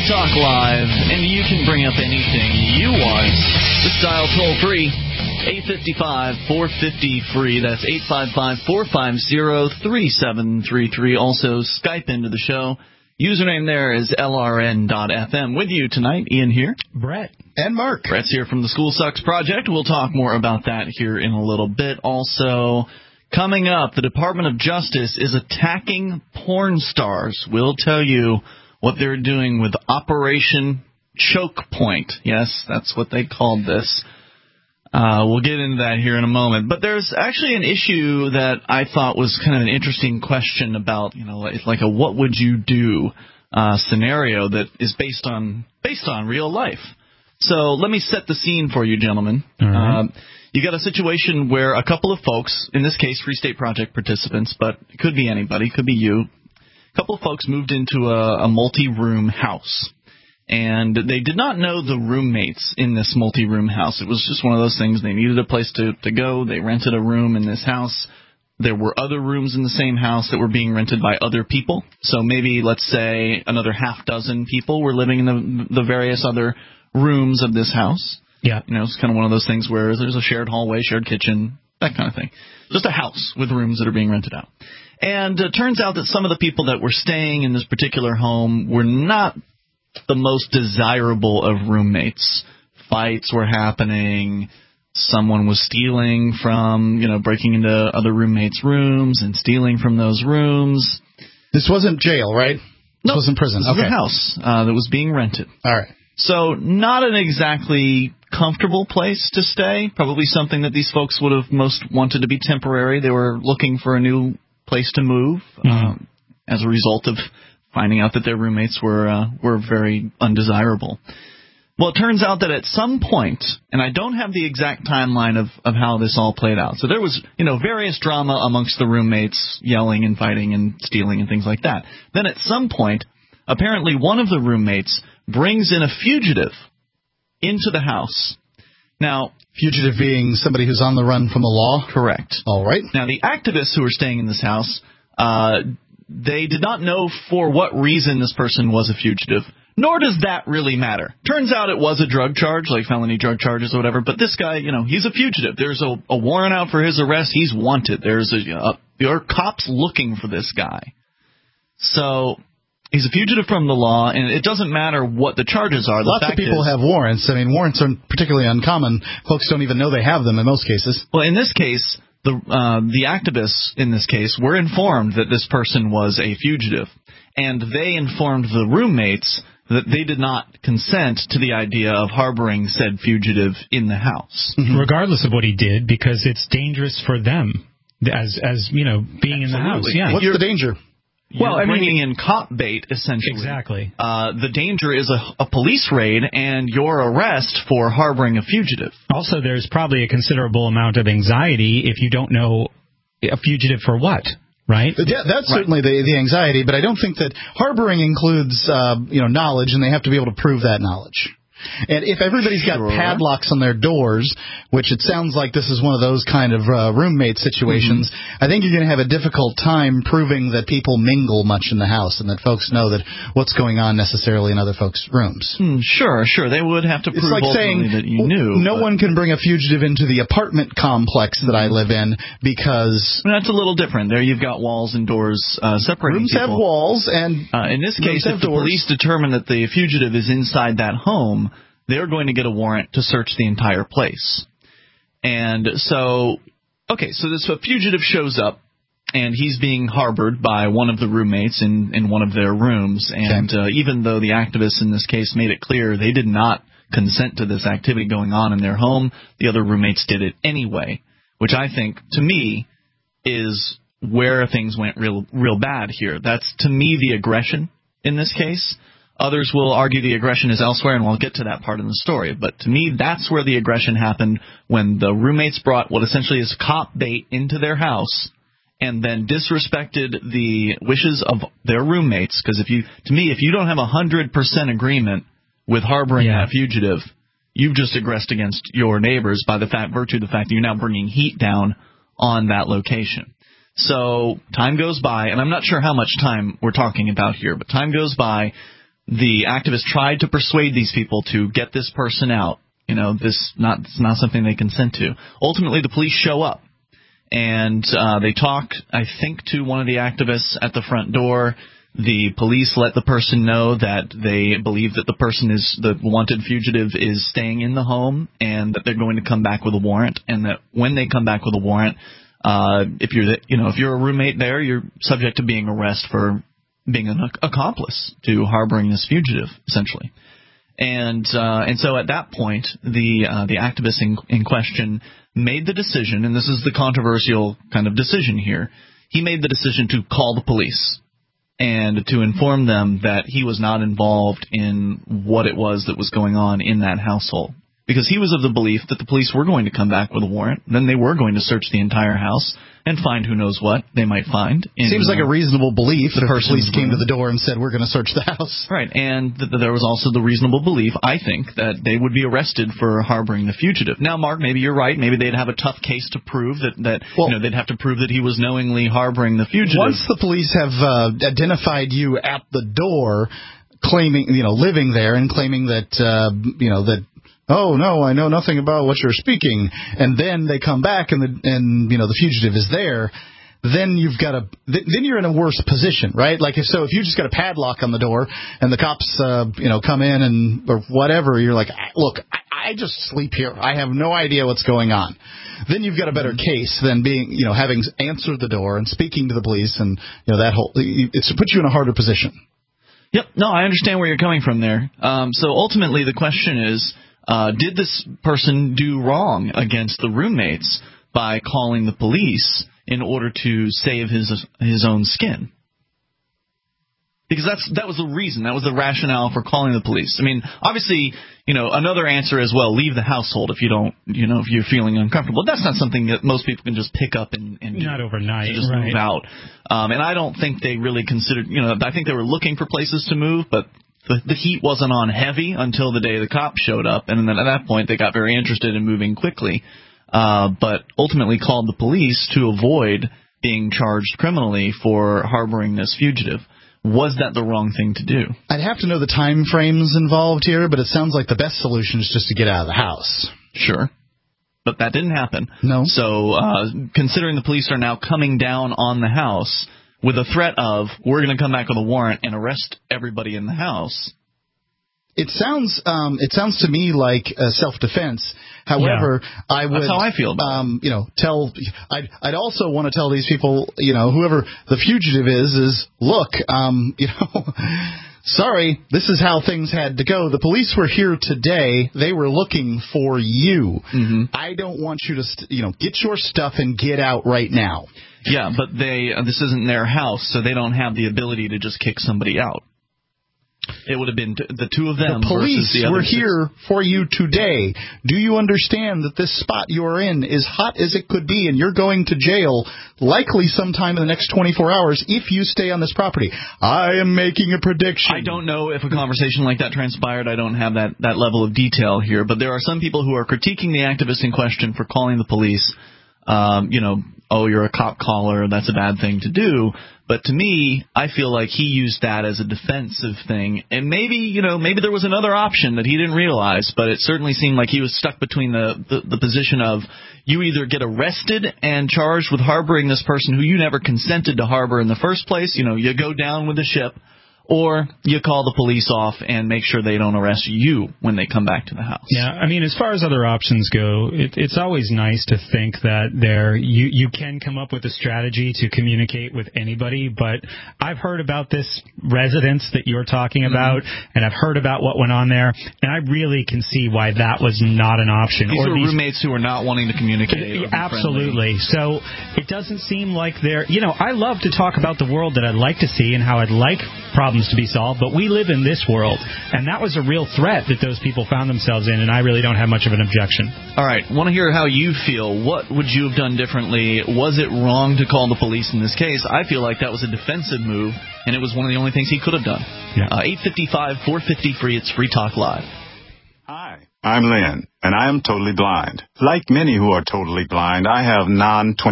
Talk Live, and you can bring up anything you want. Just dial toll-free, 855-450-FREE. That's 855-450-3733. Also, Skype into the show. Username there is LRN.FM. With you tonight, Ian here. Brett. And Mark. Brett's here from the School Sucks Project. We'll talk more about that here in a little bit. Also, coming up, the Department of Justice is attacking porn stars. We'll tell you what they're doing with Operation Choke Point. Yes, that's what they called this. We'll get into that here in a moment. But there's actually an issue that I thought was kind of an interesting question about, like a what would you do scenario that is based on real life. So let me set the scene for you, gentlemen. All right. You got a situation where a couple of folks, in this case Free State Project participants, but it could be anybody, it could be you, a couple of folks moved into a multi-room house. And they did not know the roommates in this multi-room house. It was just one of those things. They needed a place to go. They rented a room in this house. There were other rooms in the same house that were being rented by other people. So maybe, let's say, another half dozen people were living in the various other rooms of this house. Yeah. It's kind of one of those things where there's a shared hallway, shared kitchen, that kind of thing. Just a house with rooms that are being rented out. And it turns out that some of the people that were staying in this particular home were not the most desirable of roommates. Fights were happening. Someone was stealing from, breaking into other roommates' rooms and stealing from those rooms. This wasn't jail, right? No, this wasn't prison. This was a house that was being rented. All right. So not an exactly comfortable place to stay. Probably something that these folks would have most wanted to be temporary. They were looking for a new place to move as a result of finding out that their roommates were very undesirable. Well, it turns out that at some point, and I don't have the exact timeline of how this all played out. So there was, various drama amongst the roommates, yelling and fighting and stealing and things like that. Then at some point, apparently one of the roommates brings in a fugitive into the house. Now, fugitive being somebody who's on the run from the law? Correct. All right. Now, the activists who were staying in this house, they did not know for what reason this person was a fugitive, nor does that really matter. Turns out it was a drug charge, like felony drug charges or whatever, but this guy, he's a fugitive. There's a warrant out for his arrest. He's wanted. There are cops looking for this guy. So he's a fugitive from the law, and it doesn't matter what the charges are. Lots of people have warrants. I mean, warrants are particularly uncommon. Folks don't even know they have them in most cases. Well, in this case, the activists in this case were informed that this person was a fugitive, and they informed the roommates that they did not consent to the idea of harboring said fugitive in the house. Regardless of what he did, because it's dangerous for them as being in the house. Yeah. What's the danger? You're bringing in cop bait, essentially. Exactly. The danger is a police raid and your arrest for harboring a fugitive. Also, there's probably a considerable amount of anxiety if you don't know a fugitive for what, right? Yeah, that's certainly the anxiety, but I don't think that harboring includes knowledge, and they have to be able to prove that knowledge. And if everybody's got padlocks on their doors, which it sounds like this is one of those kind of roommate situations, I think you're going to have a difficult time proving that people mingle much in the house and that folks know that what's going on necessarily in other folks' rooms. Sure. They would have to prove ultimately that you knew. No one can bring a fugitive into the apartment complex that I live in because... That's a little different. There you've got walls and doors separating rooms people. Have walls, and in this case, if the police determine that the fugitive is inside that home, they're going to get a warrant to search the entire place. And so this fugitive shows up, and he's being harbored by one of the roommates in one of their rooms. And even though the activists in this case made it clear they did not consent to this activity going on in their home, the other roommates did it anyway, which I think, to me, is where things went real bad here. That's, to me, the aggression in this case. Others will argue the aggression is elsewhere, and we'll get to that part in the story. But to me, that's where the aggression happened, when the roommates brought what essentially is cop bait into their house and then disrespected the wishes of their roommates. Because if you don't have 100% agreement with harboring that fugitive, you've just aggressed against your neighbors by virtue of the fact that you're now bringing heat down on that location. So time goes by, and I'm not sure how much time we're talking about here, but time goes by. the activists tried to persuade these people to get this person out. It's not something they consent to. Ultimately, the police show up, and they talk, I think, to one of the activists at the front door. The police let the person know that they believe that the wanted fugitive is staying in the home, and that they're going to come back with a warrant, and that when they come back with a warrant, if you're a roommate there, you're subject to being arrested for being an accomplice to harboring this fugitive, essentially. And so at that point, the activist in question made the decision, and this is the controversial kind of decision here. He made the decision to call the police and to inform them that he was not involved in what it was that was going on in that household. Because he was of the belief that the police were going to come back with a warrant, then they were going to search the entire house and find who knows what they might find. Seems like a reasonable belief that the police came to the door and said, we're going to search the house. Right, and there was also the reasonable belief, I think, that they would be arrested for harboring the fugitive. Now, Mark, maybe you're right. Maybe they'd have a tough case to prove that they'd have to prove that he was knowingly harboring the fugitive. Once the police have identified you at the door, claiming, living there and claiming that, that, oh, no, I know nothing about what you're speaking. And then they come back and the fugitive is there. Then then you're in a worse position, right? Like if you just got a padlock on the door and the cops, come in or whatever, you're like, look, I just sleep here. I have no idea what's going on. Then you've got a better case than having answered the door and speaking to the police and, it's to put you in a harder position. Yep. No, I understand where you're coming from there. So ultimately the question is, did this person do wrong against the roommates by calling the police in order to save his own skin? Because that was the reason. That was the rationale for calling the police. I mean, obviously, another answer as well, leave the household if you don't, if you're feeling uncomfortable. That's not something that most people can just pick up and not overnight, just right. move out. And I don't think they really considered, I think they were looking for places to move, but the heat wasn't on heavy until the day the cops showed up, and then at that point they got very interested in moving quickly, but ultimately called the police to avoid being charged criminally for harboring this fugitive. Was that the wrong thing to do? I'd have to know the time frames involved here, but it sounds like the best solution is just to get out of the house. Sure. But that didn't happen. No. So considering the police are now coming down on the house with a threat of, we're going to come back with a warrant and arrest everybody in the house. It sounds to me like self-defense. However, yeah. I would. That's how I feel about it. I'd also want to tell these people, whoever the fugitive is look, sorry, this is how things had to go. The police were here today. They were looking for you. Mm-hmm. I don't want you to, get your stuff and get out right now. Yeah, but this isn't their house, so they don't have the ability to just kick somebody out. It would have been the two of them. The police versus the were other here for you today. Do you understand that this spot you're in is hot as it could be, and you're going to jail likely sometime in the next 24 hours if you stay on this property? I am making a prediction. I don't know if a conversation like that transpired. I don't have that level of detail here. But there are some people who are critiquing the activist in question for calling the police. Oh, you're a cop caller, that's a bad thing to do. But to me, I feel like he used that as a defensive thing. And maybe there was another option that he didn't realize, but it certainly seemed like he was stuck between the position of you either get arrested and charged with harboring this person who you never consented to harbor in the first place, you go down with the ship, or you call the police off and make sure they don't arrest you when they come back to the house. Yeah, I mean, as far as other options go, it's always nice to think that you can come up with a strategy to communicate with anybody, but I've heard about this residence that you're talking about, and I've heard about what went on there, and I really can see why that was not an option. These are roommates who are not wanting to communicate. Absolutely. So it doesn't seem like they're, I love to talk about the world that I'd like to see and how I'd like problems to be solved, but we live in this world, and that was a real threat that those people found themselves in, and I really don't have much of an objection. All right, want to hear how you feel. What would you have done differently? Was it wrong to call the police in this case? I feel like that was a defensive move, and it was one of the only things he could have done. Yeah. 855-450-FREE, it's Free Talk Live. Hi, I'm Lynn, and I am totally blind. Like many who are totally blind, I have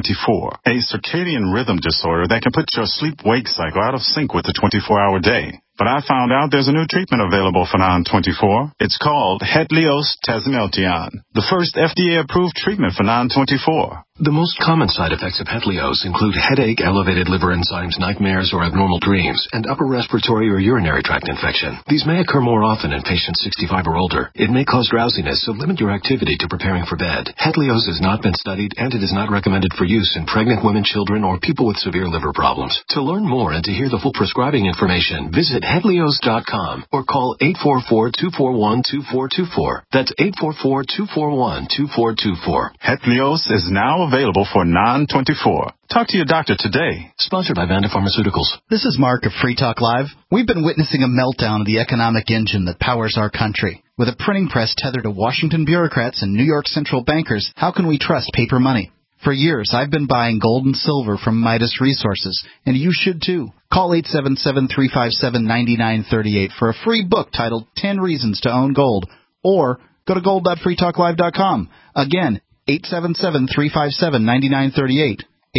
non-24, a circadian rhythm disorder that can put your sleep-wake cycle out of sync with the 24-hour day. But I found out there's a new treatment available for non-24. It's called Hetlios Tazmeltion, the first FDA-approved treatment for non-24. The most common side effects of Hetlios include headache, elevated liver enzymes, nightmares or abnormal dreams, and upper respiratory or urinary tract infection. These may occur more often in patients 65 or older. It may cause drowsiness, so limit your activity to preparing for bed. Hetlios has not been studied, and it is not recommended for use in pregnant women, children, or people with severe liver problems. To learn more and to hear the full prescribing information, visit Hetlios.com or call 844-241-2424. That's 844-241-2424. Hetlios is now available for non-24. Talk to your doctor today. Sponsored by Vanda Pharmaceuticals. This is Mark of Free Talk Live. We've been witnessing a meltdown of the economic engine that powers our country. With a printing press tethered to Washington bureaucrats and New York central bankers, how can we trust paper money? For years, I've been buying gold and silver from Midas Resources, and you should too. Call 877-357-9938 for a free book titled 10 Reasons to Own Gold, or go to gold.freetalklive.com. Again, 877-357-9938.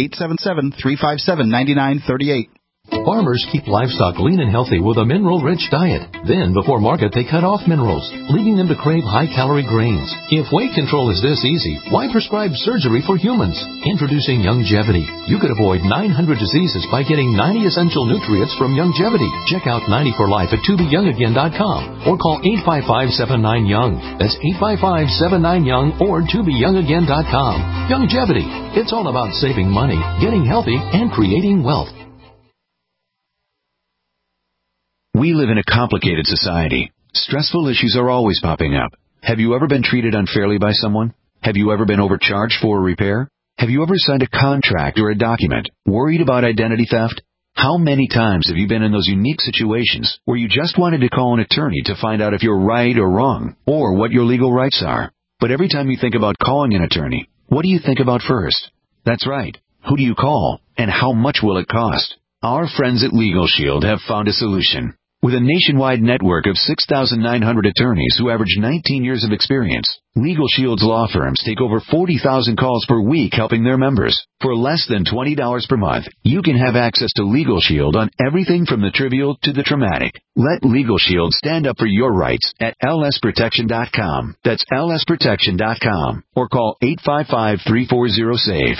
877-357-9938. Farmers keep livestock lean and healthy with a mineral-rich diet. Then, before market, they cut off minerals, leaving them to crave high-calorie grains. If weight control is this easy, why prescribe surgery for humans? Introducing Youngevity. You could avoid 900 diseases by getting 90 essential nutrients from Youngevity. Check out 90 for Life at tobeyoungagain.com or call 855-79-YOUNG. That's 855-79-YOUNG or tobeyoungagain.com. Youngevity. It's all about saving money, getting healthy, and creating wealth. We live in a complicated society. Stressful issues are always popping up. Have you ever been treated unfairly by someone? Have you ever been overcharged for a repair? Have you ever signed a contract or a document worried about identity theft? How many times have you been in those unique situations where you just wanted to call an attorney to find out if you're right or wrong, or what your legal rights are? But every time you think about calling an attorney, what do you think about first? That's right. Who do you call, and how much will it cost? Our friends at Legal Shield have found a solution. With a nationwide network of 6,900 attorneys who average 19 years of experience, Legal Shield's law firms take over 40,000 calls per week helping their members. For less than $20 per month, you can have access to Legal Shield on everything from the trivial to the traumatic. Let Legal Shield stand up for your rights at lsprotection.com. That's lsprotection.com. Or call 855-340-SAVE,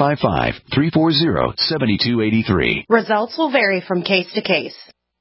855-340-7283. Results will vary from case to case.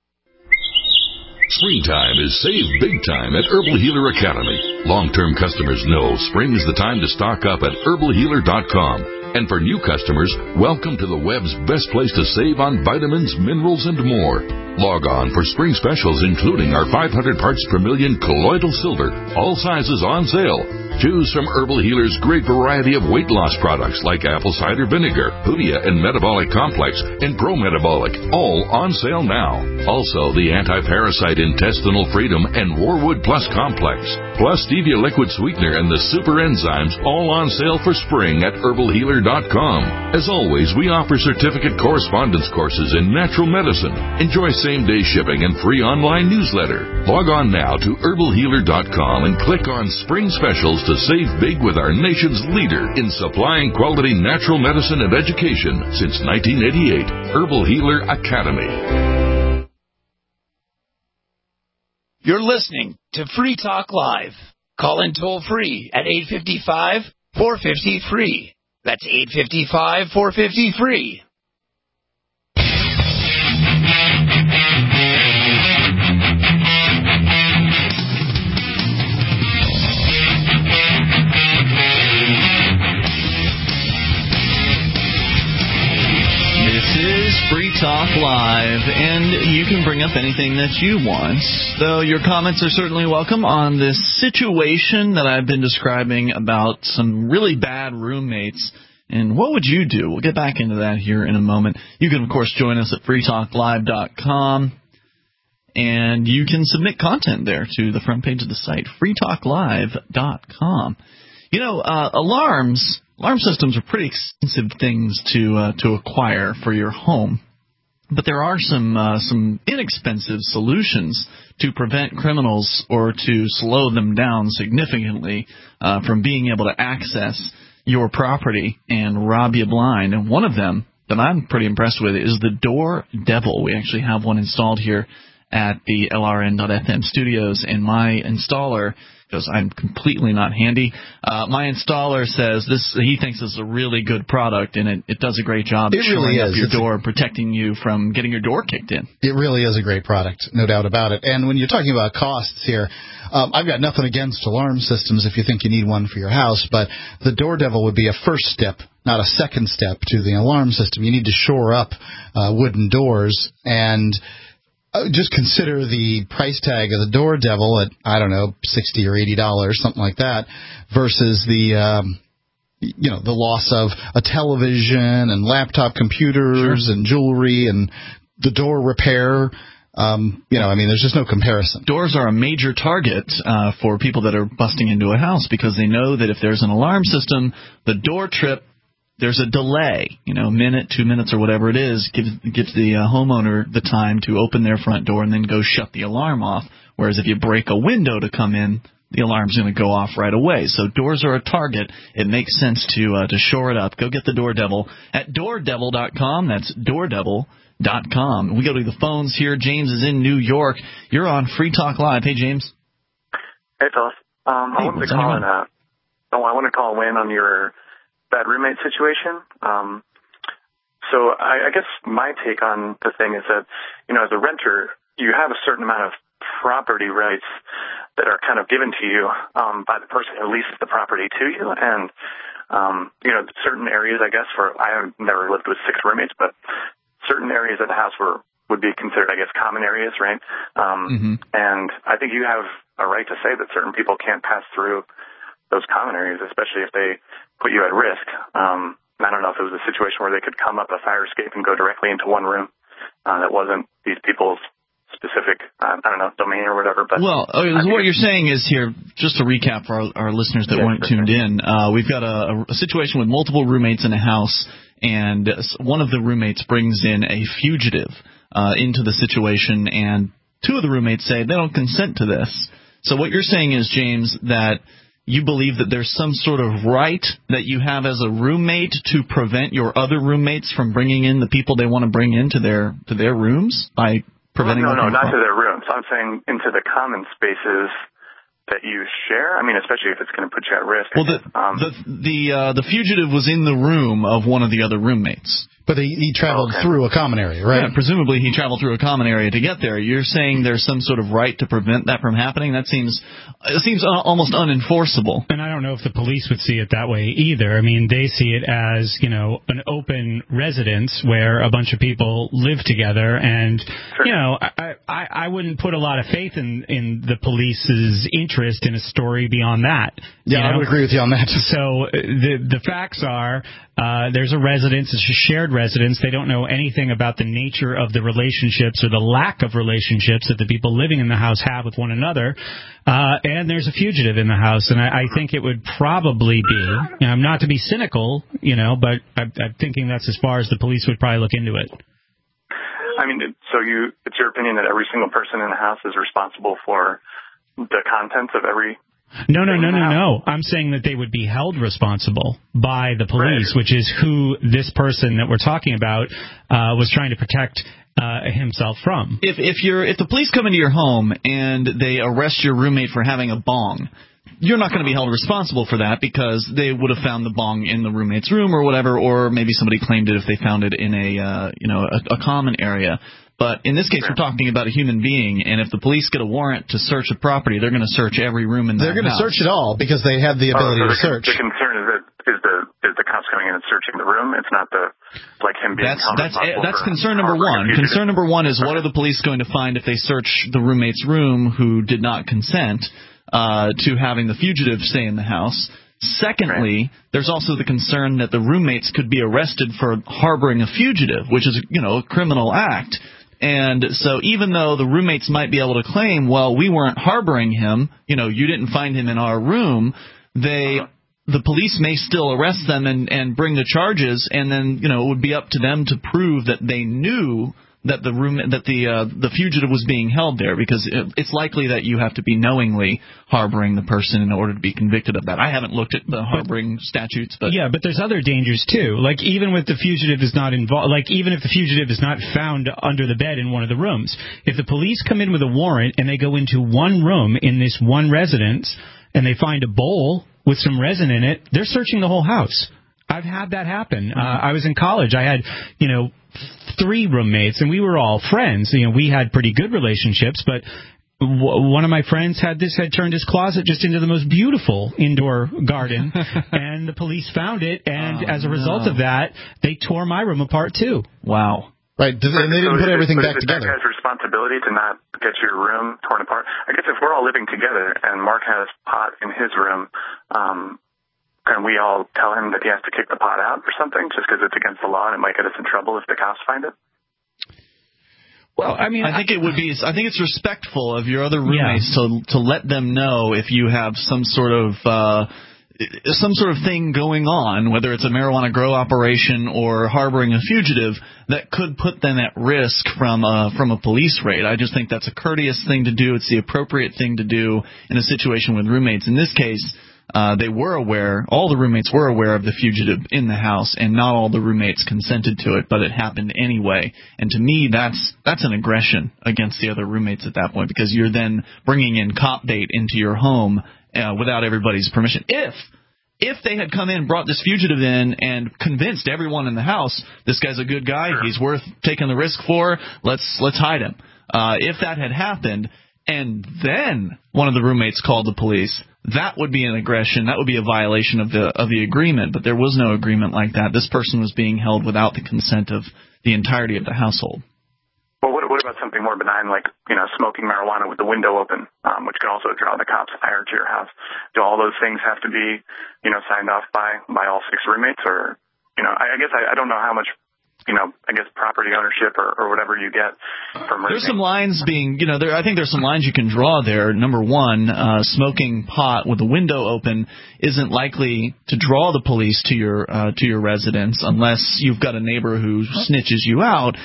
Springtime is save big time at Herbal Healer Academy. Long-term customers know spring is the time to stock up at herbalhealer.com. And for new customers, welcome to the web's best place to save on vitamins, minerals, and more. Log on for spring specials including our 500 parts per million colloidal silver, all sizes on sale. Choose from Herbal Healer's great variety of weight loss products like apple cider vinegar, Hoodia and Metabolic Complex, and Pro Metabolic, all on sale now. Also, the Anti-Parasite Intestinal Freedom and Warwood Plus Complex, plus Stevia Liquid Sweetener and the Super Enzymes, all on sale for spring at herbalhealer.com. As always, we offer certificate correspondence courses in natural medicine. Enjoy same-day shipping and free online newsletter. Log on now to herbalhealer.com and click on Spring Specials to save big with our nation's leader in supplying quality natural medicine and education since 1988, Herbal Healer Academy. You're listening to Free Talk Live. Call in toll-free at 855-450-FREE. That's 855-450-FREE. Free Talk Live, and you can bring up anything that you want, though your comments are certainly welcome on this situation that I've been describing about some really bad roommates, and what would you do? We'll get back into that here in a moment. You can, of course, join us at freetalklive.com, and you can submit content there to the front page of the site, freetalklive.com. You know, alarm systems are pretty expensive things to acquire for your home, but there are some inexpensive solutions to prevent criminals or to slow them down significantly from being able to access your property and rob you blind. And one of them that I'm pretty impressed with is the Door Devil. We actually have one installed here at the LRN.FM studios, and my installer, because I'm completely not handy, my installer says he thinks this is a really good product, and it does a great job shoring up your door and protecting you from getting your door kicked in. It really is a great product, no doubt about it. And when you're talking about costs here, I've got nothing against alarm systems if you think you need one for your house, but the Door Devil would be a first step, not a second step to the alarm system. You need to shore up wooden doors, and just consider the price tag of the Door Devil at, I don't know, $60 or $80, something like that, versus the loss of a television and laptop computers and jewelry and the door repair. There's just no comparison. Doors are a major target for people that are busting into a house because they know that if there's an alarm system, the door trip, there's a delay, a minute, 2 minutes, or whatever it is, gives the homeowner the time to open their front door and then go shut the alarm off. Whereas if you break a window to come in, the alarm's going to go off right away. So doors are a target. It makes sense to shore it up. Go get the Door Devil at doordevil.com. That's doordevil.com. We go to the phones here. James is in New York. You're on Free Talk Live. Hey, James. Hey, fellas. I wanted to call in on your bad roommate situation. So I guess my take on the thing is that, as a renter, you have a certain amount of property rights that are kind of given to you by the person who leases the property to you. And, certain areas, I guess, I have never lived with 6 roommates, but certain areas of the house would be considered, I guess, common areas, right? And I think you have a right to say that certain people can't pass through those common areas, especially if they put you at risk. I don't know if it was a situation where they could come up a fire escape and go directly into one room that wasn't these people's specific, domain or whatever. But what you're saying is here, just to recap for our listeners that weren't tuned in, we've got a situation with multiple roommates in a house, and one of the roommates brings in a fugitive into the situation, and 2 of the roommates say they don't consent to this. So what you're saying is, James, that you believe that there's some sort of right that you have as a roommate to prevent your other roommates from bringing in the people they want to bring into their rooms by preventing them from... No, not to their rooms. I'm saying into the common spaces that you share. I mean, especially if it's going to put you at risk. Well, the fugitive was in the room of one of the other roommates. But he traveled through a common area, right? Yeah, presumably he traveled through a common area to get there. You're saying there's some sort of right to prevent that from happening? It seems almost unenforceable. And I don't know if the police would see it that way either. I mean, they see it as, an open residence where a bunch of people live together. And, I wouldn't put a lot of faith in the police's interest in a story beyond that. Yeah, I would agree with you on that. So the facts are there's a residence. It's a shared residence. They don't know anything about the nature of the relationships or the lack of relationships that the people living in the house have with one another. And there's a fugitive in the house. And I think it would probably be, not to be cynical, but I'm thinking that's as far as the police would probably look into it. I mean, so it's your opinion that every single person in the house is responsible for the contents of every... No. I'm saying that they would be held responsible by the police, which is who this person that we're talking about was trying to protect himself from. If the police come into your home and they arrest your roommate for having a bong, you're not going to be held responsible for that because they would have found the bong in the roommate's room or whatever, or maybe somebody claimed it if they found it in a common area. But in this case, we're talking about a human being, and if the police get a warrant to search a property, they're going to search every room in the house. They're going to search it all because they have the ability to search. The concern is the cops coming in and searching the room. It's not him being held responsible. That's concern number one. Concern number one is what are the police going to find if they search the roommate's room who did not consent to having the fugitive stay in the house. Secondly, there's also the concern that the roommates could be arrested for harboring a fugitive, which is, a criminal act. And so even though the roommates might be able to claim, well, we weren't harboring him, you didn't find him in our room, the police may still arrest them and bring the charges, and then, it would be up to them to prove that they knew that the fugitive was being held there, because it's likely that you have to be knowingly harboring the person in order to be convicted of that. I haven't looked at the harboring statutes, but yeah, but there's other dangers too. Like even if the fugitive is not found under the bed in one of the rooms, if the police come in with a warrant and they go into one room in this one residence and they find a bowl with some resin in it, they're searching the whole house. I've had that happen. I was in college. I had, 3 roommates, and we were all friends. We had pretty good relationships, but one of my friends had turned his closet just into the most beautiful indoor garden, and the police found it, and as a result of that, they tore my room apart too. Wow. Right, and they didn't put everything back together. Is it that guy's responsibility to not get your room torn apart? I guess if we're all living together and Mark has pot in his room, can we all tell him that he has to kick the pot out or something just because it's against the law and it might get us in trouble if the cops find it? Well, I think it's respectful of your other roommates to let them know if you have some sort of thing going on, whether it's a marijuana grow operation or harboring a fugitive that could put them at risk from a police raid. I just think that's a courteous thing to do. It's the appropriate thing to do in a situation with roommates. In this case, they were aware, all the roommates were aware of the fugitive in the house, and not all the roommates consented to it, but it happened anyway. And to me, that's an aggression against the other roommates at that point, because you're then bringing in cop bait into your home without everybody's permission. If they had come in, brought this fugitive in, and convinced everyone in the house, this guy's a good guy, he's worth taking the risk for, let's hide him. If that had happened, and then one of the roommates called the police, that would be an aggression. That would be a violation of the agreement. But there was no agreement like that. This person was being held without the consent of the entirety of the household. Well, what about something more benign, like smoking marijuana with the window open, which can also draw the cops' ire to your house? Do all those things have to be signed off by all 6 roommates, or I guess I don't know how much property ownership or whatever you get from renting. There's some lines being, I think there's some lines you can draw there. Number one, smoking pot with the window open isn't likely to draw the police to your residence unless you've got a neighbor who snitches you out.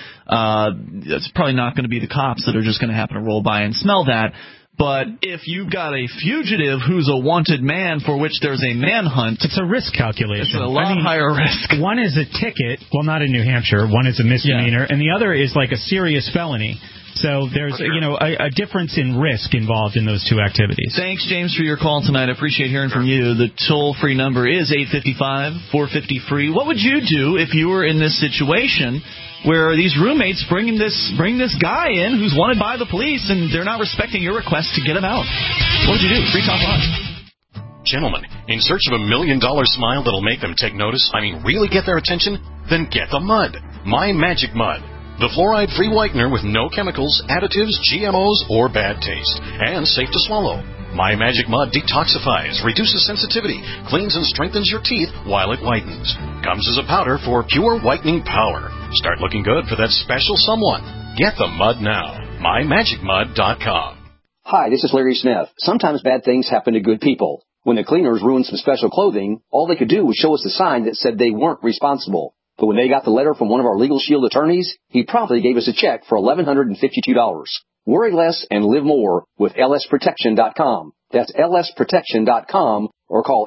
It's probably not going to be the cops that are just going to happen to roll by and smell that. But if you've got a fugitive who's a wanted man for which there's a manhunt... It's a risk calculation. It's a lot higher risk. One is a ticket. Well, not in New Hampshire. One is a misdemeanor. Yeah. And the other is like a serious felony. So there's, a difference in risk involved in those two activities. Thanks, James, for your call tonight. I appreciate hearing from you. The toll-free number is 855-450-FREE. What would you do if you were in this situation where these roommates bring this guy in who's wanted by the police and they're not respecting your request to get him out? What would you do? Free Talk Live. Gentlemen, in search of $1 million smile that'll make them take notice, really get their attention? Then get the mud. My Magic Mud. The fluoride-free whitener with no chemicals, additives, GMOs, or bad taste. And safe to swallow. My Magic Mud detoxifies, reduces sensitivity, cleans and strengthens your teeth while it whitens. Comes as a powder for pure whitening power. Start looking good for that special someone. Get the mud now. MyMagicMud.com. Hi, this is Larry Smith. Sometimes bad things happen to good people. When the cleaners ruined some special clothing, all they could do was show us a sign that said they weren't responsible. But when they got the letter from one of our Legal Shield attorneys, he promptly gave us a check for $1,152. Worry less and live more with lsprotection.com. That's lsprotection.com, or call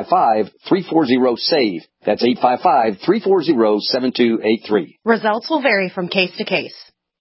855-340-SAVE. That's 855-340-7283. Results will vary from case to case.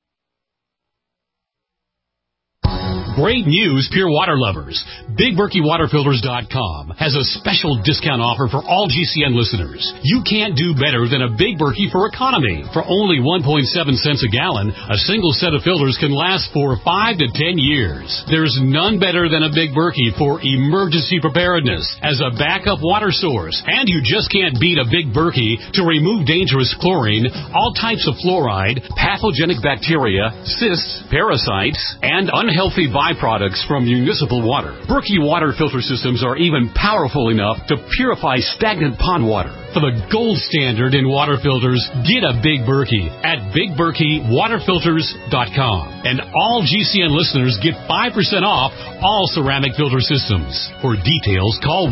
Great news, Pure Water lovers. BigBerkeyWaterFilters.com has a special discount offer for all GCN listeners. You can't do better than a Big Berkey for economy. For only 1.7 cents a gallon, a single set of filters can last for 5 to 10 years. There's none better than a Big Berkey for emergency preparedness as a backup water source. And you just can't beat a Big Berkey to remove dangerous chlorine, all types of fluoride, pathogenic bacteria, cysts, parasites, and unhealthy byproducts from municipal water. Berkey water filter systems are even powerful enough to purify stagnant pond water. For the gold standard in water filters, get a Big Berkey at BigBerkeyWaterFilters.com. And all GCN listeners get 5% off all ceramic filter systems. For details, call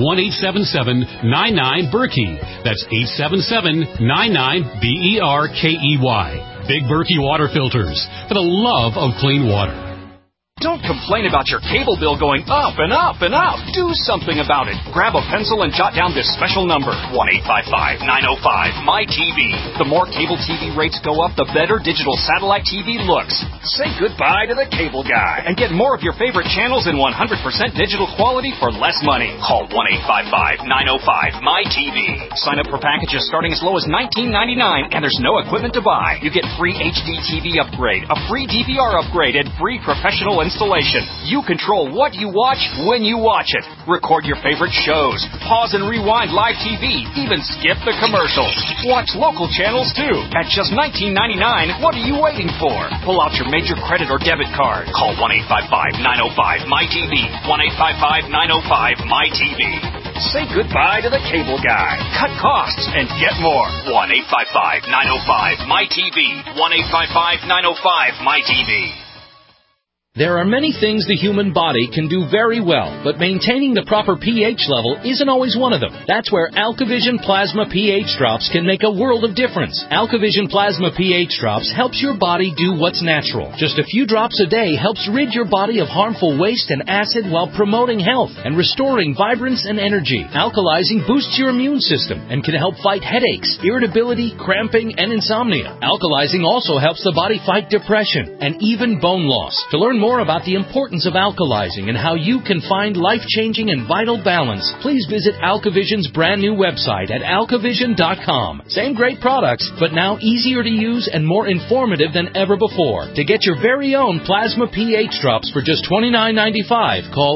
1-877-99-BERKEY. That's 877-99-BERKEY. Big Berkey water filters for the love of clean water. Don't complain about your cable bill going up and up and up. Do something about it. Grab a pencil and jot down this special number, 1-855-905-MY-TV. The more cable TV rates go up, the better digital satellite TV looks. Say goodbye to the cable guy and get more of your favorite channels in 100% digital quality for less money. Call 1-855-905-MY-TV. Sign up for packages starting as low as $19.99, and there's no equipment to buy. You get free HD TV upgrade, a free DVR upgrade, and free professional installation. You control what you watch when you watch it. Record your favorite shows. Pause and rewind live TV. Even skip the commercials. Watch local channels too. At just $19.99, what are you waiting for? Pull out your major credit or debit card. Call 1-855-905-MY-TV. 1-855-905-MY-TV. Say goodbye to the cable guy. Cut costs and get more. 1-855-905-MY-TV. 1-855-905-MY-TV. There are many things the human body can do very well, but maintaining the proper pH level isn't always one of them. That's where AlkaVision Plasma pH Drops can make a world of difference. AlkaVision Plasma pH Drops helps your body do what's natural. Just a few drops a day helps rid your body of harmful waste and acid while promoting health and restoring vibrance and energy. Alkalizing boosts your immune system and can help fight headaches, irritability, cramping, and insomnia. Alkalizing also helps the body fight depression and even bone loss. To learn more about the importance of alkalizing and how you can find life-changing and vital balance, please visit AlkaVision's brand new website at alkavision.com. Same great products, but now easier to use and more informative than ever before. To get your very own Plasma pH Drops for just $29.95, call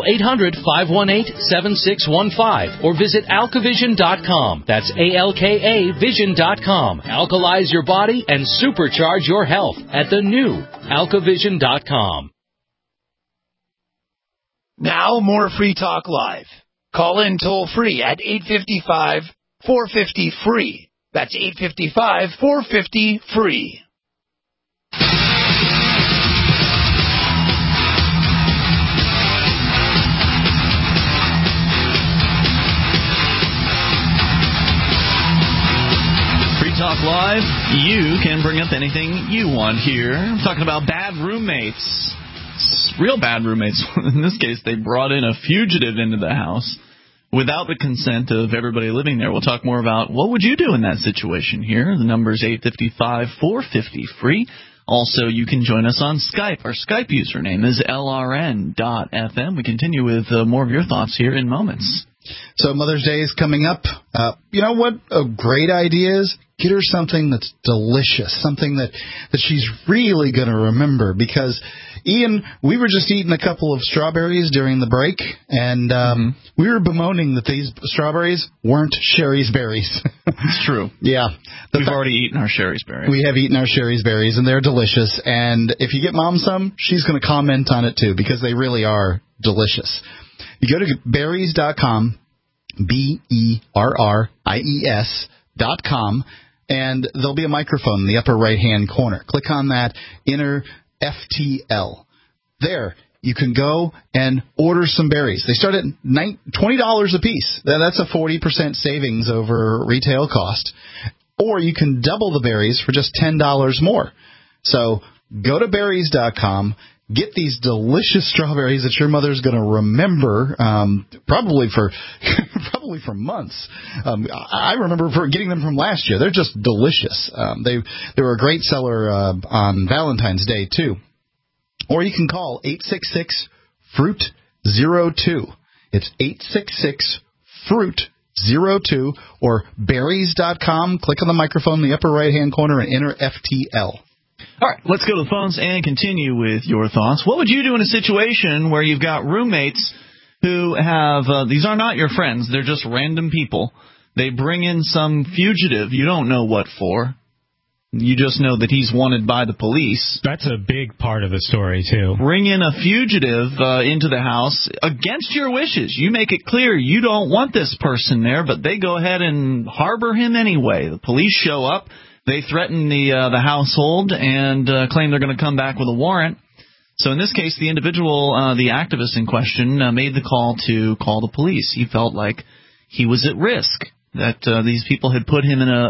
800-518-7615 or visit alkavision.com. That's ALKA Vision.com. Alkalize your body and supercharge your health at the new alkavision.com. Now, more Free Talk Live. Call in toll-free at 855-450-FREE. That's 855-450-FREE. Free Talk Live, you can bring up anything you want here. I'm talking about bad roommates. Real bad roommates. In this case, they brought in a fugitive into the house without the consent of everybody living there. We'll talk more about what would you do in that situation here. The number is 855-450-FREE. Also, you can join us on Skype. Our Skype username is LRN.FM. We continue with more of your thoughts here in moments. So Mother's Day is coming up. You know what a great idea is? Get her something that's delicious, something that she's really going to remember. Because, Ian, we were just eating a couple of strawberries during the break, and we were bemoaning that these strawberries weren't Sherry's berries. It's true. Yeah. We've already eaten our Sherry's berries. We have eaten our Sherry's berries, and they're delicious. And if you get Mom some, she's going to comment on it, too, because they really are delicious. You go to berries.com, BERRIES.com, and there'll be a microphone in the upper right-hand corner. Click on that, enter FTL. There, you can go and order some berries. They start at $20 a piece. That's a 40% savings over retail cost. Or you can double the berries for just $10 more. So go to berries.com. Get these delicious strawberries that your mother's going to remember, probably for months. I remember getting them from last year. They're just delicious. They were a great seller on Valentine's Day too. Or you can call 866-FRUIT-02. It's 866-FRUIT-02 or berries.com. Click on the microphone in the upper right-hand corner and enter FTL. All right, let's go to the phones and continue with your thoughts. What would you do in a situation where you've got roommates who have these are not your friends, they're just random people. They bring in some fugitive you don't know what for. You just know that he's wanted by the police. That's a big part of the story, too. Bring in a fugitive into the house against your wishes. You make it clear you don't want this person there, but they go ahead and harbor him anyway. The police show up. They threaten the household and claim they're going to come back with a warrant. So in this case, the individual, the activist in question, made the call to call the police. He felt like he was at risk, that these people had put him in a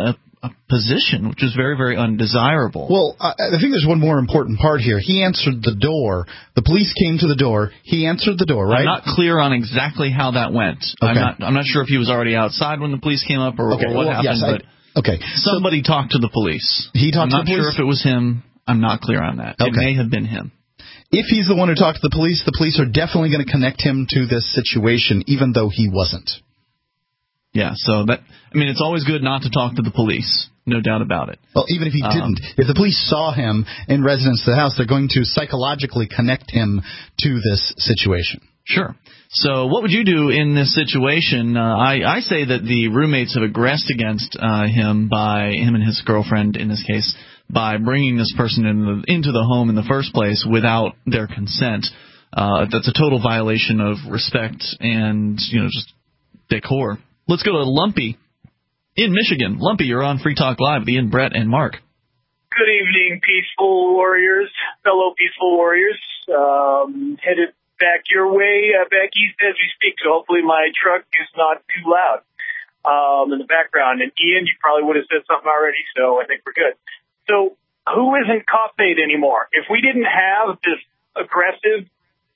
position, which is very, very undesirable. Well, I think there's one more important part here. He answered the door. The police came to the door. He answered the door, right? I'm not clear on exactly how that went. Okay. I'm not sure if he was already outside when the police came up or what happened. Yes, but somebody talked to the police. He talked to the police? I'm not sure if it was him. I'm not clear on that. Okay. It may have been him. If he's the one who talked to the police are definitely going to connect him to this situation, even though he wasn't. Yeah, so it's always good not to talk to the police, no doubt about it. Well, even if he didn't, if the police saw him in residence to the house, they're going to psychologically connect him to this situation. Sure. So what would you do in this situation? I say that the roommates have aggressed against him and his girlfriend, in this case, by bringing this person into the home in the first place without their consent. That's a total violation of respect and, just decor. Let's go to Lumpy in Michigan. Lumpy, you're on Free Talk Live. Ian, Brett, and Mark. Good evening, peaceful warriors, fellow peaceful warriors. Headed back your way, back east as we speak, so hopefully my truck is not too loud in the background. And Ian, you probably would have said something already, so I think we're good. So who isn't cop bait anymore? If we didn't have this aggressive,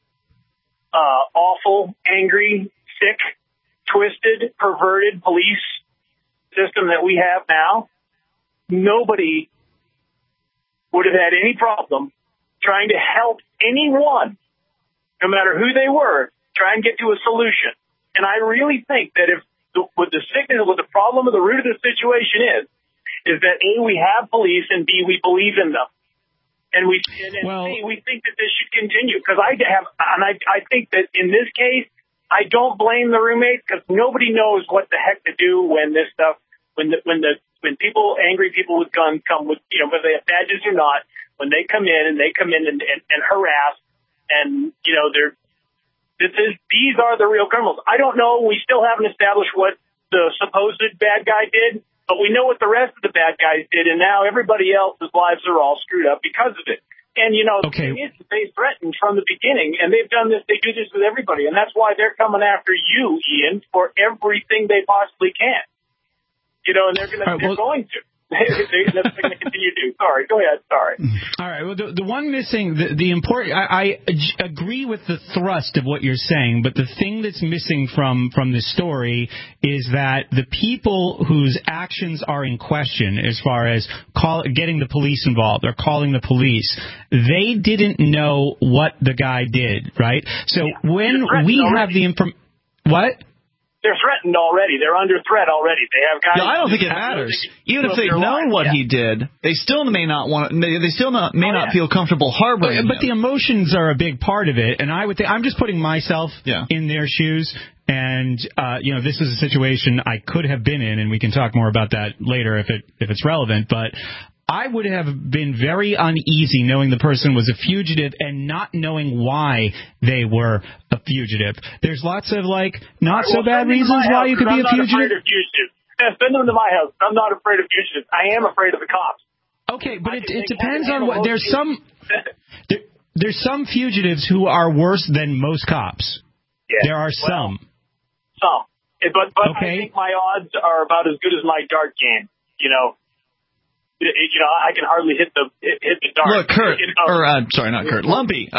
awful, angry, sick, twisted, perverted police system that we have now, nobody would have had any problem trying to help anyone, no matter who they were, try and get to a solution. And I really think that if what the problem of the root of the situation is that A, we have police, and B, we believe in them. And C, we think that this should continue. Because I think that in this case, I don't blame the roommates because nobody knows what the heck to do when this stuff, when angry people with guns come with, whether they have badges or not, when they come in and harass and, these are the real criminals. I don't know. We still haven't established what the supposed bad guy did, but we know what the rest of the bad guys did. And now everybody else's lives are all screwed up because of it. And, the thing is that they threatened from the beginning, and they've done this, they do this with everybody, and that's why they're coming after you, Ian, for everything they possibly can. And they're going to. That's going to continue to do. Sorry, go ahead. Sorry. All right. Well, the one missing, the important. I agree with the thrust of what you're saying, but the thing that's missing from this story is that the people whose actions are in question, as far as getting the police involved or calling the police, they didn't know what the guy did, right? So when we have the information, what? They're threatened already. They're under threat already. They have guys. I don't think it matters. Even if they know what he did, they still may not want. They still may not feel comfortable harboring him. But the emotions are a big part of it, and I would think I'm just putting myself in their shoes. And this is a situation I could have been in, and we can talk more about that later if it's relevant. But I would have been very uneasy knowing the person was a fugitive and not knowing why they were a fugitive. There's lots of not so bad reasons why you could be a fugitive. I'm not afraid of fugitives. Send them to my house. I'm not afraid of fugitives. I am afraid of the cops. Okay, but it depends on what. There's some fugitives who are worse than most cops. Yeah, there are some. But okay. I think my odds are about as good as my dart game. I can hardly hit the dart. Look, Kurt, sorry, not Kurt, Lumpy.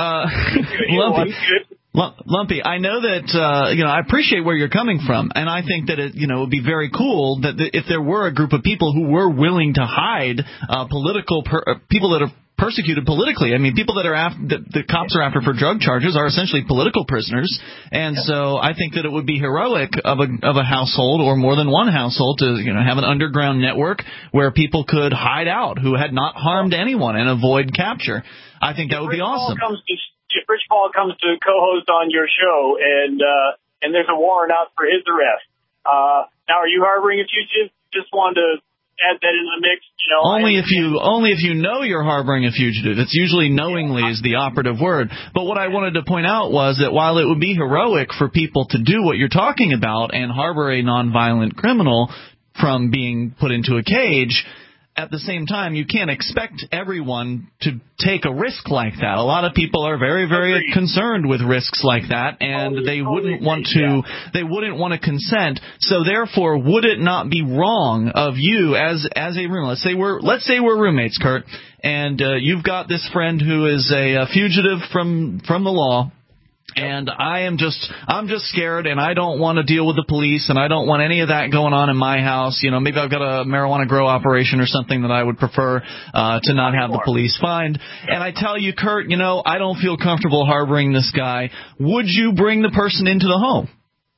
Lumpy, I know that, I appreciate where you're coming from, and I think that it would be very cool that if there were a group of people who were willing to hide people that are persecuted politically. I mean, people that the cops are after for drug charges are essentially political prisoners, and so I think that it would be heroic of a household or more than one household to have an underground network where people could hide out who had not harmed anyone and avoid capture. I think that would be awesome. Rich Paul comes to co-host on your show, and there's a warrant out for his arrest. Now, are you harboring a fugitive? Just wanted to add that into the mix. Only if you know you're harboring a fugitive. It's usually knowingly is the operative word. But what I wanted to point out was that while it would be heroic for people to do what you're talking about and harbor a nonviolent criminal from being put into a cage, at the same time, you can't expect everyone to take a risk like that. A lot of people are very, very concerned with risks like that, and they wouldn't want to consent. So therefore, would it not be wrong of you as a roommate? Let's say we're roommates, Kurt, and you've got this friend who is a fugitive from the law. And I'm just scared, and I don't want to deal with the police, and I don't want any of that going on in my house. You know, maybe I've got a marijuana grow operation or something that I would prefer to not have the police find. And I tell you, Kurt, you know, I don't feel comfortable harboring this guy. Would you bring the person into the home?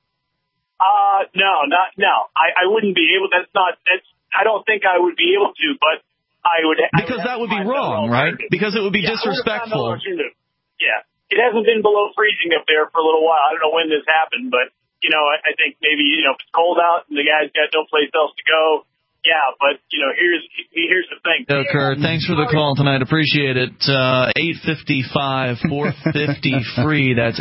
No. I wouldn't be able. I don't think I would be able to, but I would. Because that would be wrong, right? Because it would be disrespectful. Yeah. It hasn't been below freezing up there for a little while. I don't know when this happened, but, you know, I think maybe, you know, if it's cold out and the guy's got no place else to go, yeah, but, you know, here's the thing. Kurt, thanks for the call tonight. Appreciate it. 855-450-FREE. That's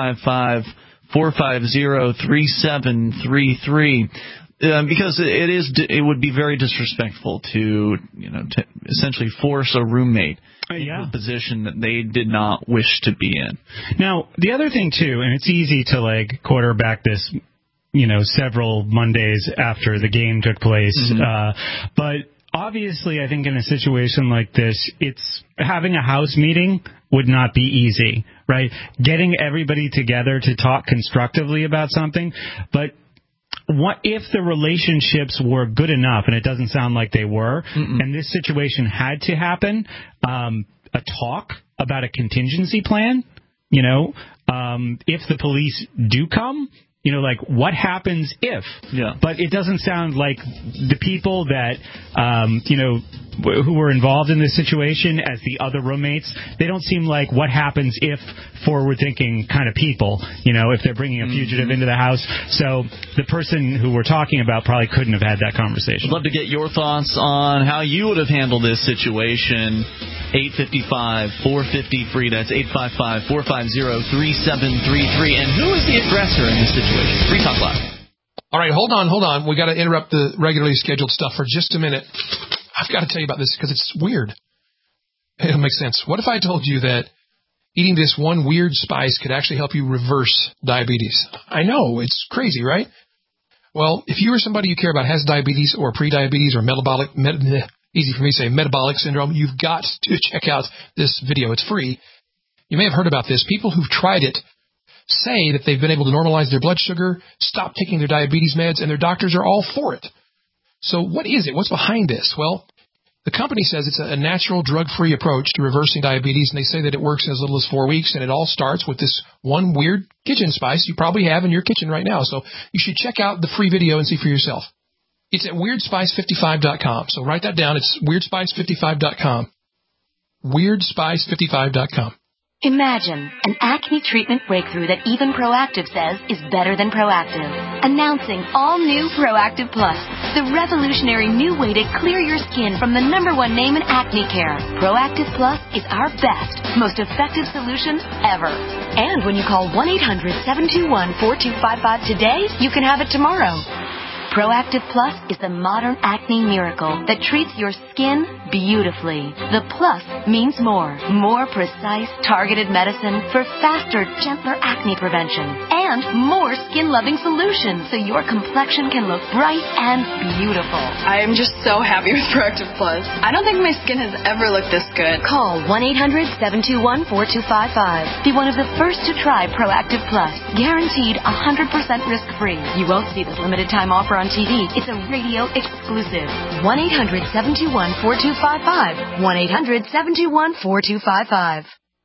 855-450-3733. Because it would be very disrespectful to essentially force a roommate into a position that they did not wish to be in. Now, the other thing too, and it's easy to like quarterback this, several Mondays after the game took place, but obviously, I think in a situation like this, it's having a house meeting would not be easy, right? Getting everybody together to talk constructively about something, but what if the relationships were good enough, and it doesn't sound like they were, and this situation had to happen, a talk about a contingency plan, if the police do come, like what happens if? Yeah. But it doesn't sound like the people that, who were involved in this situation as the other roommates, they don't seem like what happens if forward-thinking kind of people, if they're bringing a fugitive into the house. So the person who we're talking about probably couldn't have had that conversation. I'd love to get your thoughts on how you would have handled this situation. 855-450-FREE. That's 855-450-3733. And who is the aggressor in this situation? Free Talk Live. All right, hold on. We got to interrupt the regularly scheduled stuff for just a minute. I've got to tell you about this because it's weird. It'll make sense. What if I told you that eating this one weird spice could actually help you reverse diabetes? I know, it's crazy, right? Well, if you or somebody you care about has diabetes or prediabetes or easy for me to say, metabolic syndrome, you've got to check out this video. It's free. You may have heard about this. People who've tried it say that they've been able to normalize their blood sugar, stop taking their diabetes meds, and their doctors are all for it. So what is it? What's behind this? Well, the company says it's a natural drug-free approach to reversing diabetes, and they say that it works in as little as 4 weeks, and it all starts with this one weird kitchen spice you probably have in your kitchen right now. So you should check out the free video and see for yourself. It's at WeirdSpice55.com. So write that down. It's WeirdSpice55.com. WeirdSpice55.com. Imagine an acne treatment breakthrough that even Proactiv says is better than Proactiv. Announcing all new Proactiv Plus, the revolutionary new way to clear your skin from the #1 name in acne care. Proactiv Plus is our best, most effective solution ever. And when you call 1-800-721-4255 today, you can have it tomorrow. Proactiv Plus is the modern acne miracle that treats your skin beautifully. The plus means more precise, targeted medicine for faster, gentler acne prevention, and more skin-loving solutions so your complexion can look bright and beautiful. I am just so happy with Proactiv Plus. I don't think my skin has ever looked this good. Call 1-800-721-4255. Be one of the first to try Proactiv Plus. Guaranteed 100% risk-free. You won't see this limited time offer on TV. It's a radio exclusive. 1-800-721-4255. 1-800-721-4255.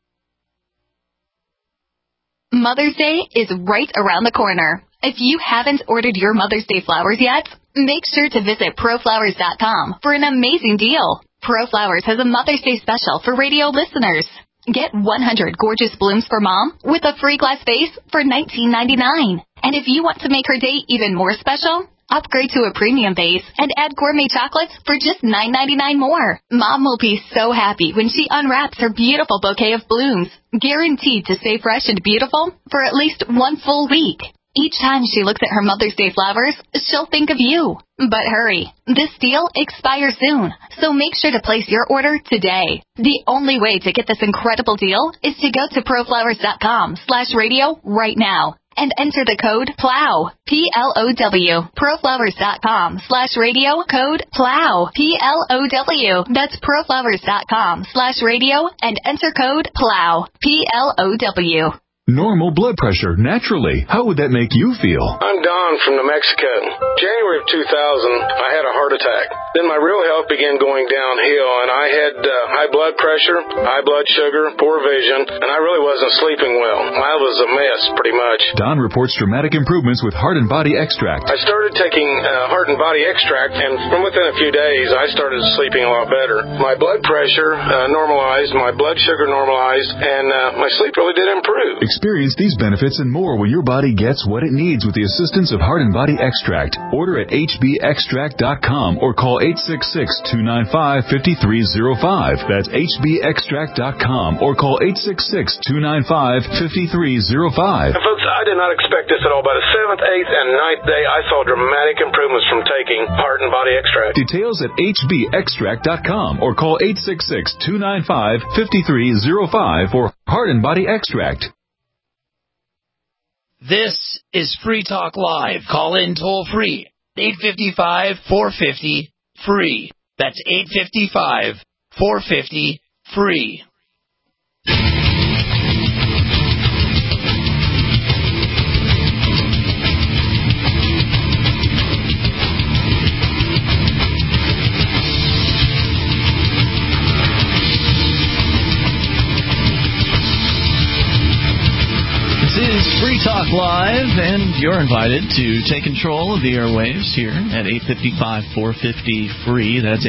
Mother's Day is right around the corner. If you haven't ordered your Mother's Day flowers yet, make sure to visit ProFlowers.com for an amazing deal. ProFlowers has a Mother's Day special for radio listeners. Get 100 gorgeous blooms for Mom with a free glass vase for $19.99. And if you want to make her day even more special, upgrade to a premium vase and add gourmet chocolates for just $9.99 more. Mom will be so happy when she unwraps her beautiful bouquet of blooms, guaranteed to stay fresh and beautiful for at least one full week. Each time she looks at her Mother's Day flowers, she'll think of you. But hurry, this deal expires soon, so make sure to place your order today. The only way to get this incredible deal is to go to proflowers.com/radio right now and enter the code PLOW, P-L-O-W, proflowers.com/radio, code PLOW, P-L-O-W. That's proflowers.com/radio and enter code PLOW, P-L-O-W. Normal blood pressure, naturally. How would that make you feel? I'm Don from New Mexico. January of 2000, I had a heart attack. Then my real health began going downhill, and I had high blood pressure, high blood sugar, poor vision, and I really wasn't sleeping well. I was a mess, pretty much. Don reports dramatic improvements with Heart and Body Extract. I started taking Heart and Body Extract, and from within a few days, I started sleeping a lot better. My blood pressure normalized, my blood sugar normalized, and my sleep really did improve. Experience these benefits and more when your body gets what it needs with the assistance of Heart and Body Extract. Order at hbextract.com or call 866-295-5305. That's hbextract.com or call 866-295-5305. Folks, I did not expect this at all. By the 7th, 8th, and 9th day, I saw dramatic improvements from taking Heart and Body Extract. Details at hbextract.com or call 866-295-5305 for Heart and Body Extract. This is Free Talk Live. Call in toll free. 855-450-FREE. That's 855-450-FREE. This is Free Talk Live, and you're invited to take control of the airwaves here at 855-450-FREE. That's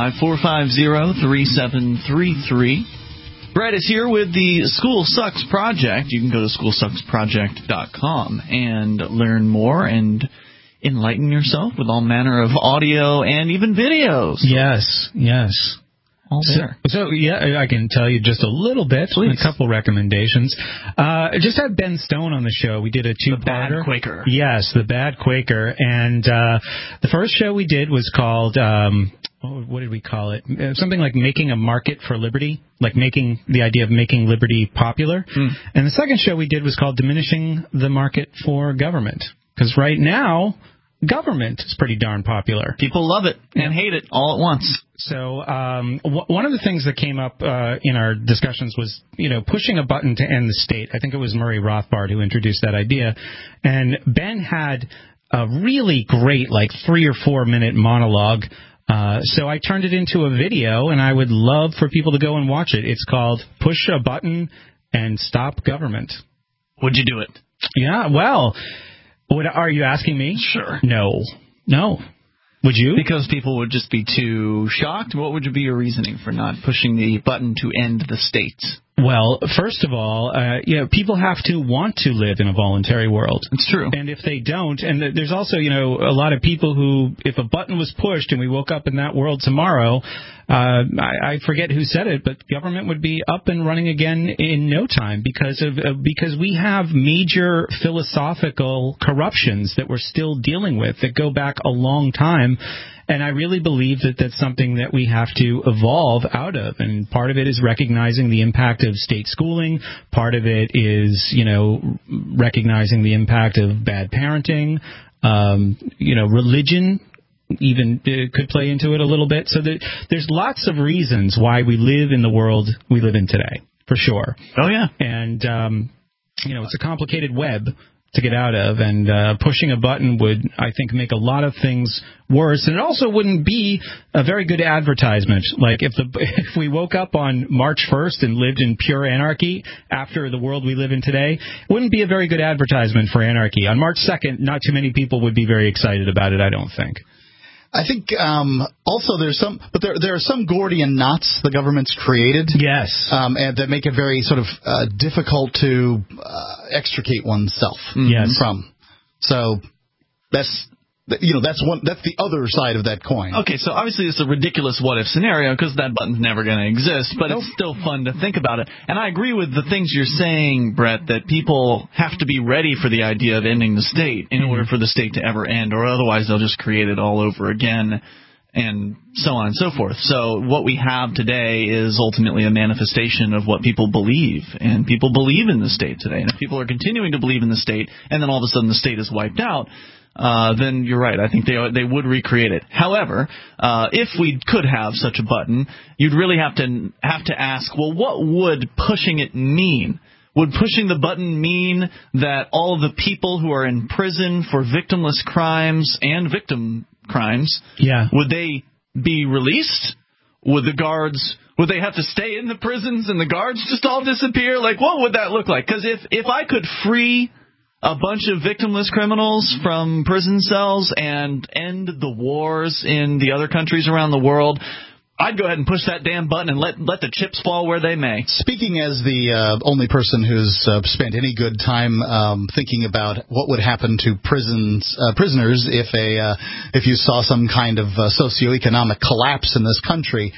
855-450-3733. Brett is here with the School Sucks Project. You can go to schoolsucksproject.com and learn more and enlighten yourself with all manner of audio and even videos. Yes, yes. All there. So, yeah, I can tell you just a little bit. Please. A couple recommendations. I just had Ben Stone on the show. We did a two-parter. The Bad Quaker. Yes, The Bad Quaker. And the first show we did was called, what did we call it? Something like Making a Market for Liberty, like making the idea of making liberty popular. And the second show we did was called Diminishing the Market for Government. Because right now, government is pretty darn popular. People love it and hate it all at once. So one of the things that came up in our discussions was, pushing a button to end the state. I think it was Murray Rothbard who introduced that idea. And Ben had a really great, 3 or 4 minute monologue. So I turned it into a video, and I would love for people to go and watch it. It's called Push a Button and Stop Government. Would you do it? Yeah, well... Are you asking me? Sure. No. Would you? Because people would just be too shocked? What would be your reasoning for not pushing the button to end the state? Well, first of all, people have to want to live in a voluntary world. It's true. And if they don't, and there's also, a lot of people who, if a button was pushed and we woke up in that world tomorrow, I forget who said it, but government would be up and running again in no time because we have major philosophical corruptions that we're still dealing with that go back a long time. And I really believe that that's something that we have to evolve out of. And part of it is recognizing the impact of state schooling. Part of it is, recognizing the impact of bad parenting. Religion even could play into it a little bit. So there's lots of reasons why we live in the world we live in today, for sure. Oh, yeah. And, it's a complicated web to get out of, and pushing a button would, I think, make a lot of things worse. And it also wouldn't be a very good advertisement. Like if we woke up on March 1st and lived in pure anarchy after the world we live in today, it wouldn't be a very good advertisement for anarchy. On March 2nd, not too many people would be very excited about it, I don't think. I think also there are some Gordian knots the government's created. Yes. And that make it very sort of difficult to extricate oneself yes. from. So that's That's the other side of that coin. Okay, so obviously it's a ridiculous what-if scenario because that button's never going to exist, but it's still fun to think about it. And I agree with the things you're saying, Brett, that people have to be ready for the idea of ending the state in order for the state to ever end, or otherwise they'll just create it all over again, and so on and so forth. So what we have today is ultimately a manifestation of what people believe, and people believe in the state today. And if people are continuing to believe in the state, and then all of a sudden the state is wiped out, then you're right. I think they would recreate it. However, if we could have such a button, you'd really have to ask, well, what would pushing it mean? Would pushing the button mean that all of the people who are in prison for victimless crimes and victim crimes, would they be released? Would they have to stay in the prisons and the guards just all disappear? Like, what would that look like? Because if I could free a bunch of victimless criminals from prison cells and end the wars in the other countries around the world, I'd go ahead and push that damn button and let the chips fall where they may. Speaking as the only person who's spent any good time thinking about what would happen to prisoners if you saw some kind of socioeconomic collapse in this country,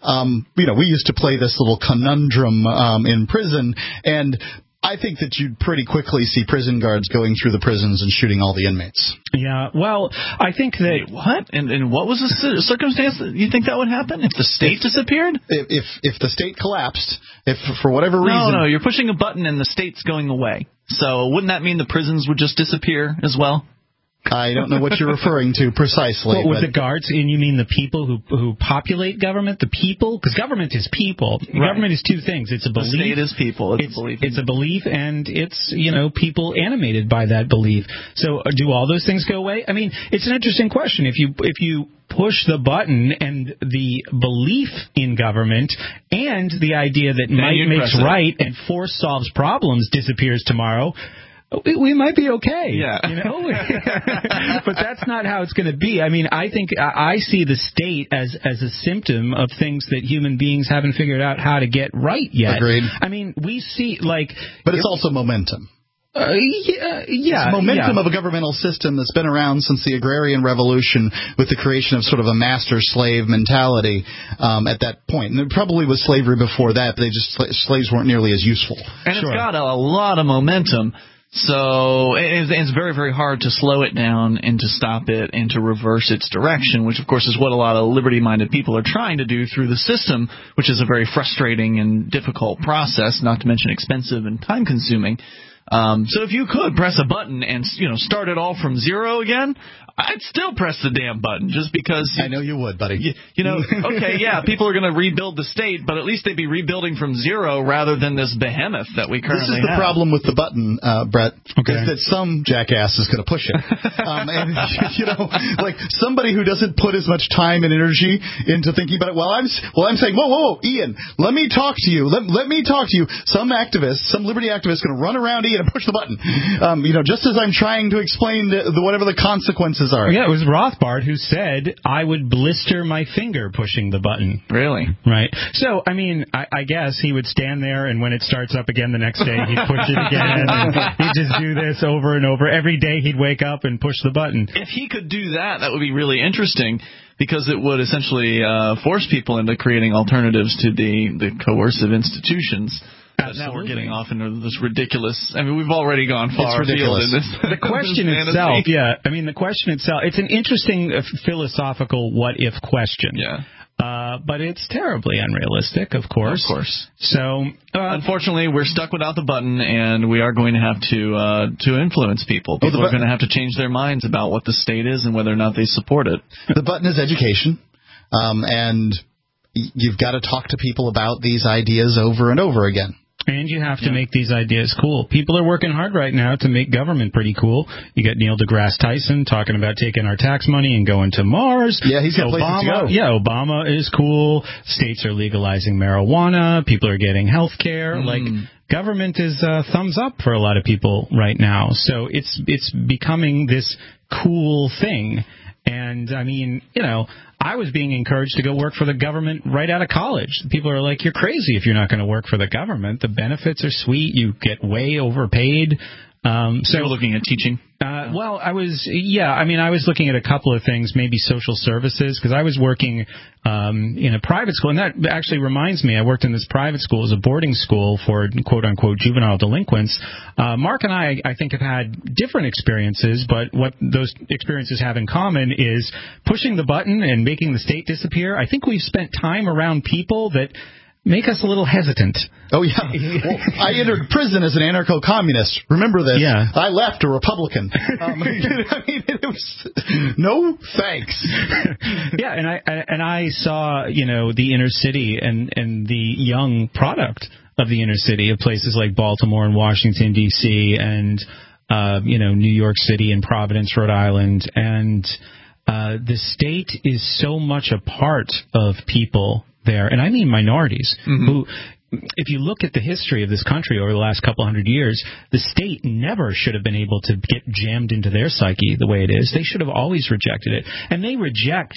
we used to play this little conundrum in prison, and I think that you'd pretty quickly see prison guards going through the prisons and shooting all the inmates. Yeah, well, I think that... Wait, what? And what was the circumstance that you think that would happen? If the state disappeared? If the state collapsed, if for whatever reason... No, you're pushing a button and the state's going away. So wouldn't that mean the prisons would just disappear as well? I don't know what you're referring to precisely. Well, with the guards, and you mean the people who populate government? The people? Because government is people. Right. Government is two things. It's a belief. The state is people. It's a belief. It's a belief, and it's, people animated by that belief. So do all those things go away? I mean, it's an interesting question. If you push the button and the belief in government and the idea that might makes right and force solves problems disappears tomorrow, we might be okay. Yeah. But that's not how it's going to be. I mean, I think I see the state as a symptom of things that human beings haven't figured out how to get right yet. Agreed. I mean, we see, But it's also momentum. It's momentum of a governmental system that's been around since the agrarian revolution, with the creation of sort of a master-slave mentality at that point. And there probably was slavery before that, but slaves weren't nearly as useful. And it's got a lot of momentum. So it's very, very hard to slow it down and to stop it and to reverse its direction, which, of course, is what a lot of liberty-minded people are trying to do through the system, which is a very frustrating and difficult process, not to mention expensive and time-consuming. So if you could press a button and start it all from zero again, I'd still press the damn button just because... I know you would, buddy. Okay, yeah, people are going to rebuild the state, but at least they'd be rebuilding from zero rather than this behemoth that we currently have. This is the problem with the button, Brett, is that some jackass is going to push it. And, like somebody who doesn't put as much time and energy into thinking about it. I'm saying, whoa, Ian, let me talk to you. Let me talk to you. Some liberty activist, going to run around Ian and push the button. Just as I'm trying to explain whatever the consequences are. Yeah, it was Rothbard who said, I would blister my finger pushing the button. Really? Right. So, I mean, I guess he would stand there, and when it starts up again the next day, he'd push it again. And he'd just do this over and over. Every day he'd wake up and push the button. If he could do that would be really interesting, because it would essentially force people into creating alternatives to the coercive institutions. Now we're getting off into this ridiculous... I mean, we've already gone far afield in this. The question itself, the question itself, it's an interesting philosophical what-if question. Yeah. But it's terribly unrealistic, of course. Of course. So, unfortunately, we're stuck without the button, and we are going to have to influence people. People are going to have to change their minds about what the state is and whether or not they support it. The button is education, and you've got to talk to people about these ideas over and over again. And you have to make these ideas cool. People are working hard right now to make government pretty cool. You got Neil deGrasse Tyson talking about taking our tax money and going to Mars. Yeah, he's got places to go. Yeah, Obama is cool. States are legalizing marijuana. People are getting health care. Government is thumbs up for a lot of people right now. So it's becoming this cool thing. And, I mean, I was being encouraged to go work for the government right out of college. People are like, you're crazy if you're not going to work for the government. The benefits are sweet. You get way overpaid. So you were looking at teaching? Well, I was looking at a couple of things, maybe social services, because I was working in a private school, and that actually reminds me, I worked in this private school as a boarding school for quote-unquote juvenile delinquents. Mark and I think, have had different experiences, but what those experiences have in common is pushing the button and making the state disappear. I think we've spent time around people that make us a little hesitant. Oh, yeah. Well, I entered prison as an anarcho-communist. Remember this? Yeah. I left a Republican. I mean, it was no thanks. Yeah, and I saw, the inner city and the young product of the inner city of places like Baltimore and Washington, D.C., and, New York City and Providence, Rhode Island. And the state is so much a part of people there, and I mean minorities, who, if you look at the history of this country over the last couple hundred years, the state never should have been able to get jammed into their psyche the way it is. They should have always rejected it. And they reject,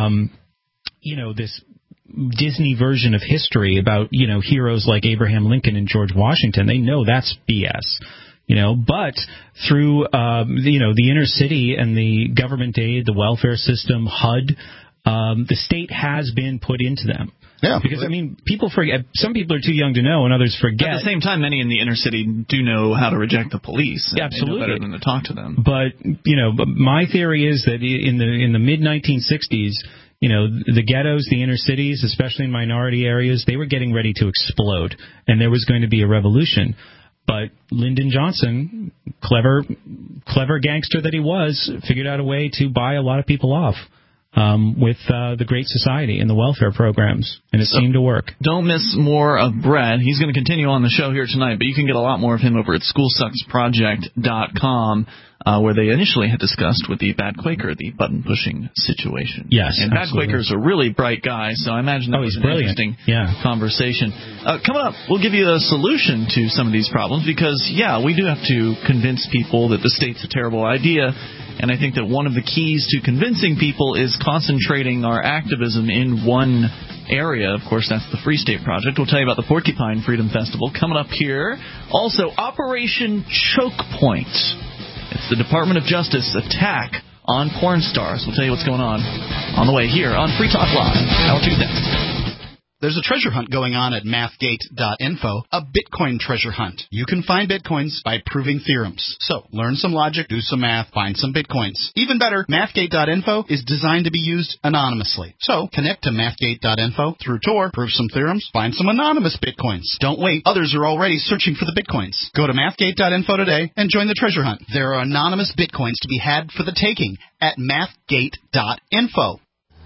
this Disney version of history about, heroes like Abraham Lincoln and George Washington. They know that's BS. But through, the inner city and the government aid, the welfare system, HUD, the state has been put into them. Yeah. Because, people forget. Some people are too young to know, and others forget. At the same time, many in the inner city do know how to reject the police. Absolutely. They know better than to talk to them. But, but my theory is that in the mid-1960s, the ghettos, the inner cities, especially in minority areas, they were getting ready to explode, and there was going to be a revolution. But Lyndon Johnson, clever gangster that he was, figured out a way to buy a lot of people off. With the Great Society and the welfare programs, and it seemed to work. Don't miss more of Brett. He's going to continue on the show here tonight, but you can get a lot more of him over at SchoolSucksProject.com, where they initially had discussed with the Bad Quaker the button-pushing situation. Yes, and absolutely. Bad Quaker's a really bright guy, so I imagine that was an interesting conversation. Coming up, we'll give you a solution to some of these problems, because, we do have to convince people that the state's a terrible idea. And I think that one of the keys to convincing people is concentrating our activism in one area. Of course, that's the Free State Project. We'll tell you about the Porcupine Freedom Festival coming up here. Also, Operation Choke Point. It's the Department of Justice attack on porn stars. We'll tell you what's going on the way here on Free Talk Live. Hour 2 next. There's a treasure hunt going on at mathgate.info, a Bitcoin treasure hunt. You can find Bitcoins by proving theorems. So, learn some logic, do some math, find some Bitcoins. Even better, mathgate.info is designed to be used anonymously. So, connect to mathgate.info through Tor, prove some theorems, find some anonymous Bitcoins. Don't wait, others are already searching for the Bitcoins. Go to mathgate.info today and join the treasure hunt. There are anonymous Bitcoins to be had for the taking at mathgate.info.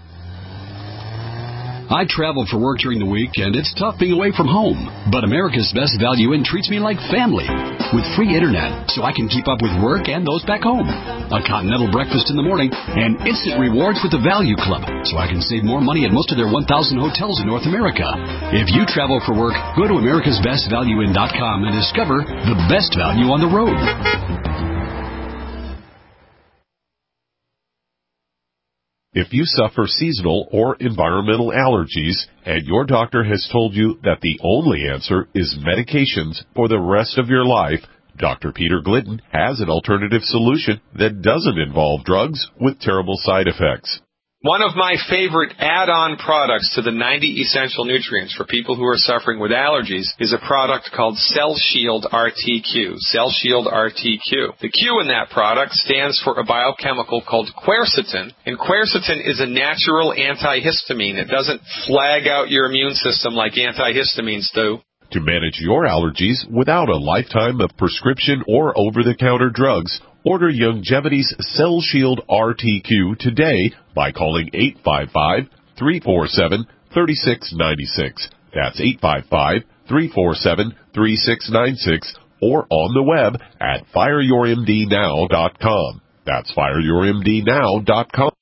I travel for work during the week, and it's tough being away from home. But America's Best Value Inn treats me like family, with free internet, so I can keep up with work and those back home. A continental breakfast in the morning, and instant rewards with the Value Club, so I can save more money at most of their 1,000 hotels in North America. If you travel for work, go to americasbestvalueinn.com and discover the best value on the road. If you suffer seasonal or environmental allergies and your doctor has told you that the only answer is medications for the rest of your life, Dr. Peter Glidden has an alternative solution that doesn't involve drugs with terrible side effects. One of my favorite add-on products to the 90 essential nutrients for people who are suffering with allergies is a product called Cell Shield RTQ. Cell Shield RTQ. The Q in that product stands for a biochemical called quercetin, and quercetin is a natural antihistamine. It doesn't flag out your immune system like antihistamines do. To manage your allergies without a lifetime of prescription or over-the-counter drugs, order Youngevity's Cell Shield RTQ today by calling 855-347-3696. That's 855-347-3696, or on the web at fireyourmdnow.com. That's fireyourmdnow.com.